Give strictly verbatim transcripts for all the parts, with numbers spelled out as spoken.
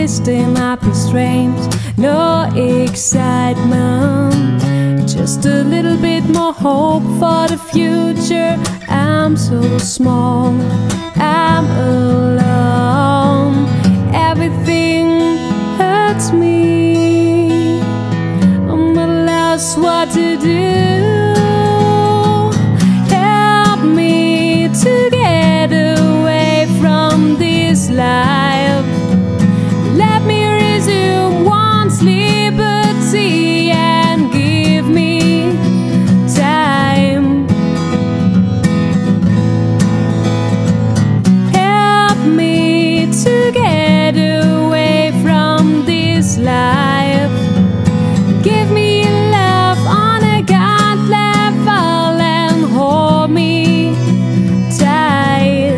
twisting up restraints, no excitement, just a little bit more hope for the future. I'm so small, I'm alone, everything hurts me, I'm at a loss what to do. Help me to get away from this life, let me resume one's liberty and give me time. Help me to get away from this life, give me love on a God level and hold me tight.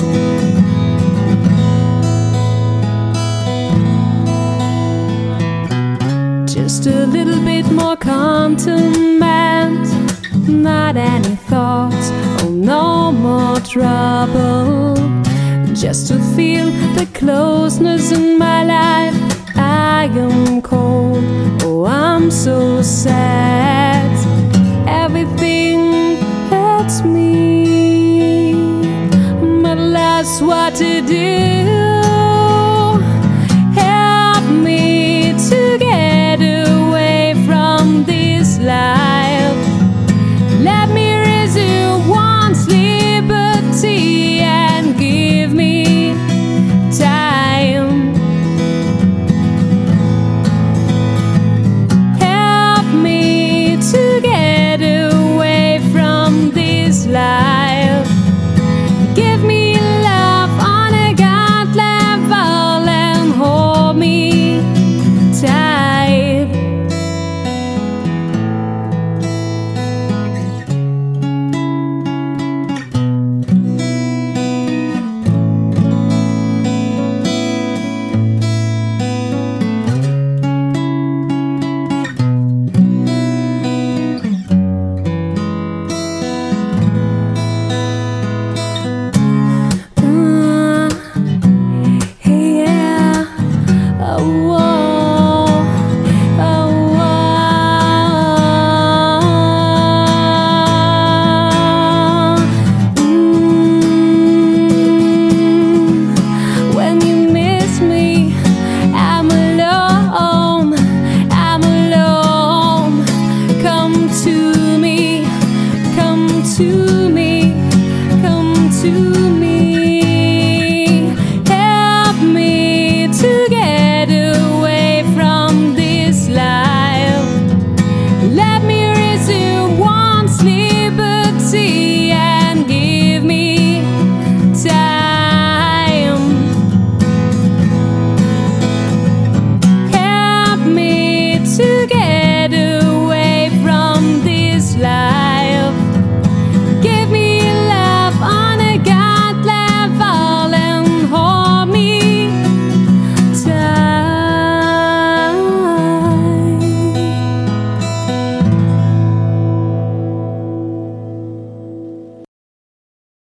Just a little bit more contentment, not any thoughts, oh no more trouble, just to feel the closeness in my life. I am cold, oh I'm so sad, everything hurts me, I'm at a loss what to do.